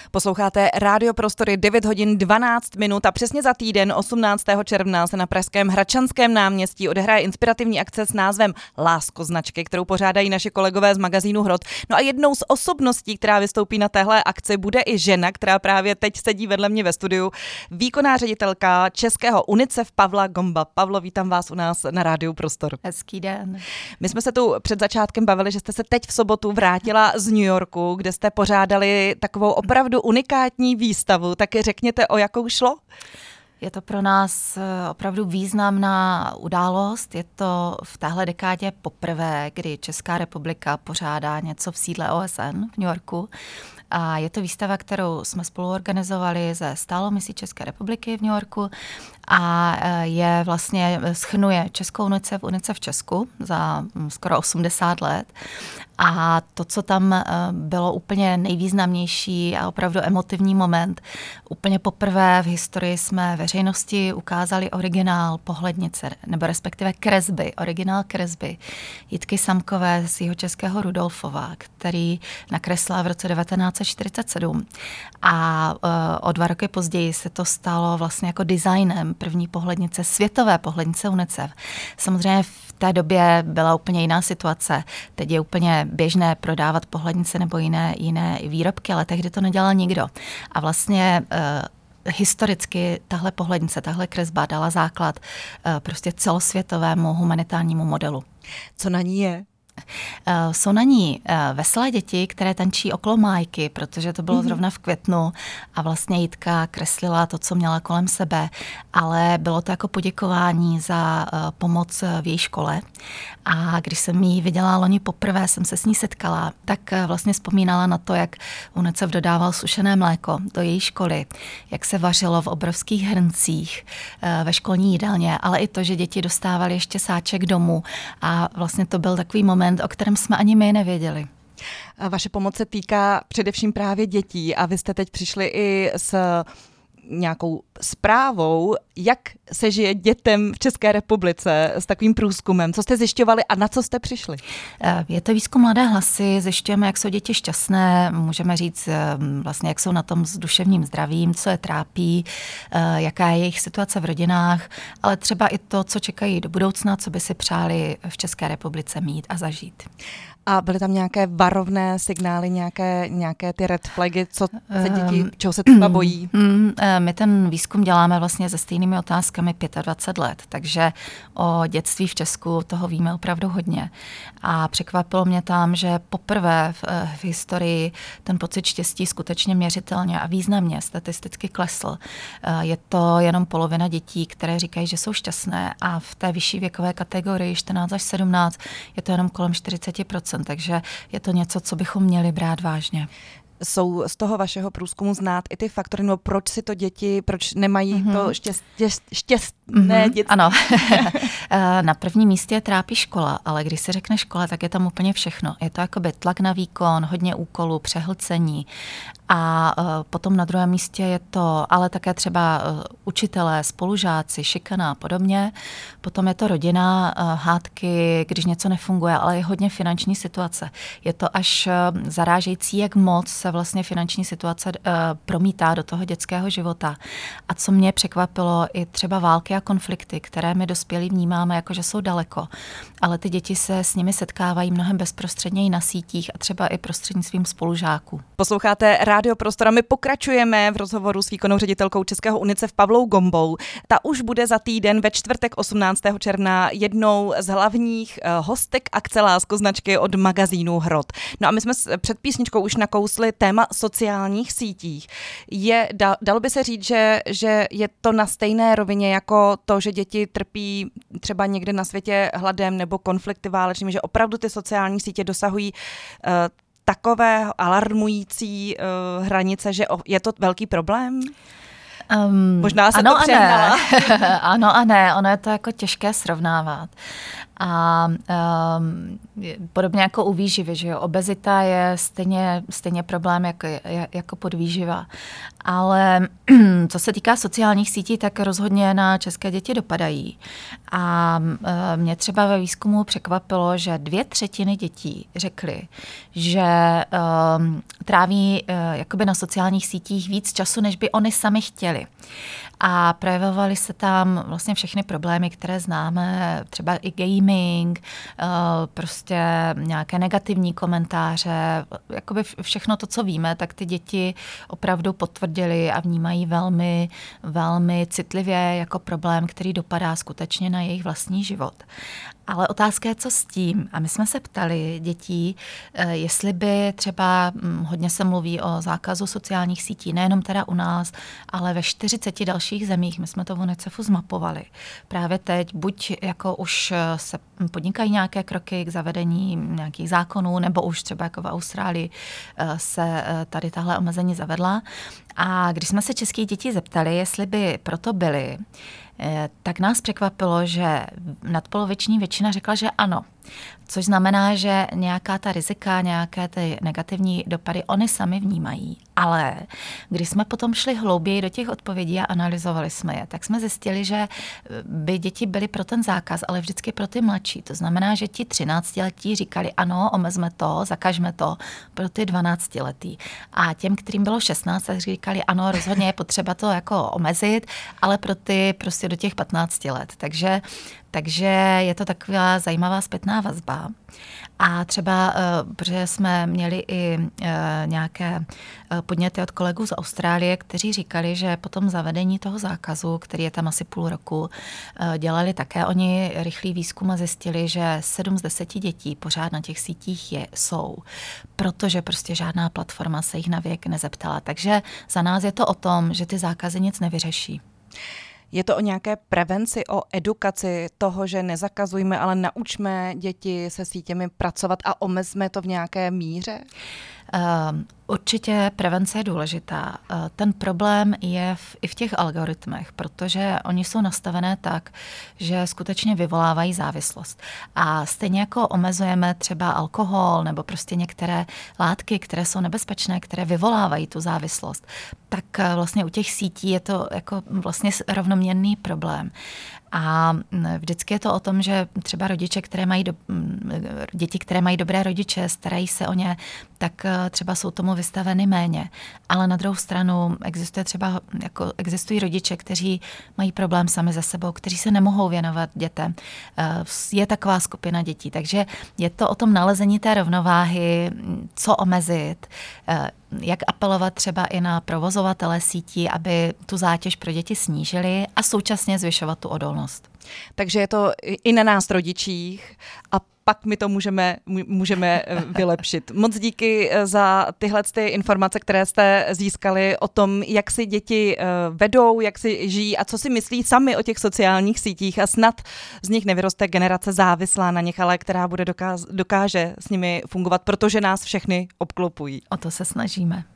Posloucháte Rádio Prostory 9 hodin 12 minut a přesně za týden 18. června se na pražském Hradčanském náměstí odehraje inspirativní akce s názvem Láskoznačky, kterou pořádají naši kolegové z magazínu Hrot. No a jednou z osobností, která vystoupí na téhle akci, bude i žena, která právě teď sedí vedle mě ve studiu, výkonná ředitelka českého UNICEF Pavla Gomba. Pavlo, vítám vás u nás na Rádiu Prostor. Hezký den. My jsme se tu před začátkem bavili, že jste se teď v sobotu vrátila z New Yorku, kde jste pořádali takovou opravdu unikátní výstavu. Tak řekněte, o jakou šlo? Je to pro nás opravdu významná událost. Je to v téhle dekádě poprvé, kdy Česká republika pořádá něco v sídle OSN v New Yorku. A je to výstava, kterou jsme spolu organizovali ze stálou misí České republiky v New Yorku a je vlastně shrnuje Českou UNICEF v Česku za skoro 80 let. A to, co tam bylo úplně nejvýznamnější a opravdu emotivní moment, úplně poprvé v historii jsme veřejnosti ukázali originál pohlednice, nebo respektive kresby, originál kresby Jitky Samkové z Jihočeského Rudolfova, který nakreslila v roce 1947. A o 2 roky později se to stalo vlastně jako designem první pohlednice, světové pohlednice UNICEF. Samozřejmě v té době byla úplně jiná situace. Teď je úplně běžné prodávat pohlednice nebo jiné výrobky, ale tehdy to nedělal nikdo. A vlastně historicky tahle pohlednice, tahle kresba dala základ prostě celosvětovému humanitárnímu modelu. Co na ní je? Jsou na ní veselé děti, které tančí okolo májky, protože to bylo zrovna v květnu a vlastně Jitka kreslila to, co měla kolem sebe, ale bylo to jako poděkování za pomoc v její škole. A když jsem ji viděla loni poprvé, jsem se s ní setkala, tak vlastně vzpomínala na to, jak UNICEF dodával sušené mléko do její školy, jak se vařilo v obrovských hrncích ve školní jídelně, ale i to, že děti dostávaly ještě sáček domů a vlastně to byl takový moment, o kterém jsme ani my nevěděli. Vaše pomoc se týká především právě dětí a vy jste teď přišli i s nějakou zprávou, jak se žije dětem v České republice s takovým průzkumem. Co jste zjišťovali a na co jste přišli? Je to výzkum Mladé hlasy, zjišťujeme, jak jsou děti šťastné, můžeme říct vlastně, jak jsou na tom s duševním zdravím, co je trápí, jaká je jejich situace v rodinách, ale třeba i to, co čekají do budoucna, co by si přáli v České republice mít a zažít. A byly tam nějaké varovné signály, nějaké ty red flagy, co se děti, čeho se třeba bojí? My ten výzkum děláme vlastně se stejnými otázkami 25 let, takže o dětství v Česku toho víme opravdu hodně. A překvapilo mě tam, že poprvé v historii ten pocit štěstí skutečně měřitelně a významně statisticky klesl. Je to jenom polovina dětí, které říkají, že jsou šťastné, a v té vyšší věkové kategorii 14 až 17 je to jenom kolem 40%, takže je to něco, co bychom měli brát vážně. Jsou z toho vašeho průzkumu znát i ty faktory, no proč si to děti, proč nemají to šťastné dětství? Ano, na prvním místě trápí škola, ale když se řekne škola, tak je tam úplně všechno. Je to jakoby tlak na výkon, hodně úkolů, přehlcení. A potom na druhém místě je to, ale také třeba učitelé, spolužáci, šikana a podobně. Potom je to rodina, hádky, když něco nefunguje, ale je hodně finanční situace. Je to až zarážející, jak moc se vlastně finanční situace promítá do toho dětského života. A co mě překvapilo, i třeba války a konflikty, které my dospělí vnímáme, jako že jsou daleko. Ale ty děti se s nimi setkávají mnohem bezprostředněji na sítích a třeba i prostřednictvím spolužáků. Posloucháte Rádio Prostor a my pokračujeme v rozhovoru s výkonnou ředitelkou Českého UNICEF Pavlou Gombou. Ta už bude za týden ve čtvrtek 18. června jednou z hlavních hostek akce Láskoznačky od magazínu Hrot. No a my jsme před písničkou už nakousli téma sociálních sítích. Dalo by se říct, že je to na stejné rovině jako to, že děti trpí třeba někde na světě hladem nebo konflikty válečnými, že opravdu ty sociální sítě dosahují takové alarmující hranice, že je to velký problém? Možná se to přehnala. Ano a ne, ono je to jako těžké srovnávat. A podobně jako u výživy, že jo, obezita je stejně problém jako podvýživa. Ale co se týká sociálních sítí, tak rozhodně na české děti dopadají. A mě třeba ve výzkumu překvapilo, že 2/3 dětí řekly, že tráví jakoby na sociálních sítích víc času, než by oni sami chtěli. A projevovaly se tam vlastně všechny problémy, které známe, třeba i gaming, prostě nějaké negativní komentáře, jakoby všechno to, co víme, tak ty děti opravdu potvrdily a vnímají velmi, velmi citlivě jako problém, který dopadá skutečně na jejich vlastní život. Ale otázka je, co s tím. A my jsme se ptali dětí, jestli by třeba, hodně se mluví o zákazu sociálních sítí, nejenom teda u nás, ale ve 40 dalších zemích. My jsme to v UNICEFu zmapovali. Právě teď buď jako už se podnikají nějaké kroky k zavedení nějakých zákonů, nebo už třeba jako v Austrálii se tady tahle omezení zavedla. A když jsme se českých dětí zeptali, jestli by proto byly, tak nás překvapilo, že nadpoloviční většina řekla, že ano. Což znamená, že nějaká ta rizika, nějaké ty negativní dopady oni sami vnímají. Ale když jsme potom šli hlouběji do těch odpovědí a analyzovali jsme je, tak jsme zjistili, že by děti byly pro ten zákaz, ale vždycky pro ty mladší. To znamená, že ti 13letí říkali ano, omezme to, zakažme to pro ty 12letí. A těm, kterým bylo 16, tak říkali ano, rozhodně je potřeba to jako omezit, ale pro ty prostě do těch 15 let. Takže je to taková zajímavá zpětná vazba. A třeba, protože jsme měli i nějaké podněty od kolegů z Austrálie, kteří říkali, že po tom zavedení toho zákazu, který je tam asi půl roku, dělali také oni rychlý výzkum a zjistili, že 7 z 10 dětí pořád na těch sítích jsou, protože prostě žádná platforma se jich na věk nezeptala. Takže za nás je to o tom, že ty zákazy nic nevyřeší. Je to o nějaké prevenci, o edukaci toho, že nezakazujme, ale naučme děti se sítěmi pracovat a omezme to v nějaké míře? Určitě prevence je důležitá. Ten problém je i v těch algoritmech, protože oni jsou nastavené tak, že skutečně vyvolávají závislost. A stejně jako omezujeme třeba alkohol nebo prostě některé látky, které jsou nebezpečné, které vyvolávají tu závislost, tak vlastně u těch sítí je to jako vlastně rovnoměrný problém. A vždycky je to o tom, že třeba rodiče, děti, které mají dobré rodiče, starají se o ně, tak třeba jsou tomu vystaveny méně. Ale na druhou stranu existují rodiče, kteří mají problém sami ze sebou, kteří se nemohou věnovat dětem. Je taková skupina dětí, takže je to o tom nalezení té rovnováhy, co omezit, jak apelovat třeba i na provozovatele sítí, aby tu zátěž pro děti snížili a současně zvyšovat tu odolnost. Takže je to i na nás rodičích a pak my to můžeme vylepšit. Moc díky za tyhle informace, které jste získali o tom, jak si děti vedou, jak si žijí a co si myslí sami o těch sociálních sítích a snad z nich nevyroste generace závislá na nich, ale která dokáže s nimi fungovat, protože nás všechny obklopují. O to se snažíme.